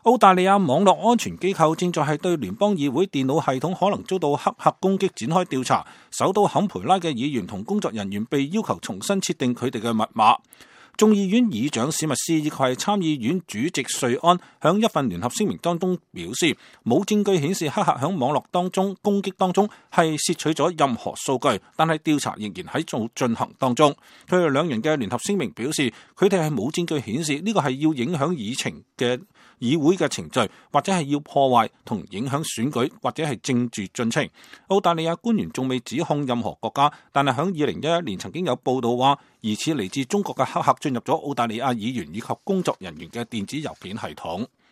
澳大利亞網絡安全機構正在係對聯邦議會電腦系統可能遭到黑客攻擊展開調查。首都坎培拉嘅議員同工作人員被要求重新設定佢哋嘅密碼。眾議院議長史密斯以及係參議院主席瑞安響一份聯合聲明當中表示，冇證據顯示黑客響網絡當中攻擊當中係竊取咗任何數據，但係調查仍然喺做進行當中。佢哋兩人嘅聯合聲明表示，佢哋係冇證據顯示呢個係要影響議會嘅程序，或者係要破壞同影響選舉或者係政治進程。澳大利亞官員仲未指控任何國家，但係響2011年曾經有報道話，疑似嚟自中國嘅黑客進入咗澳大利亞議員以及工作人員嘅電子郵件系統。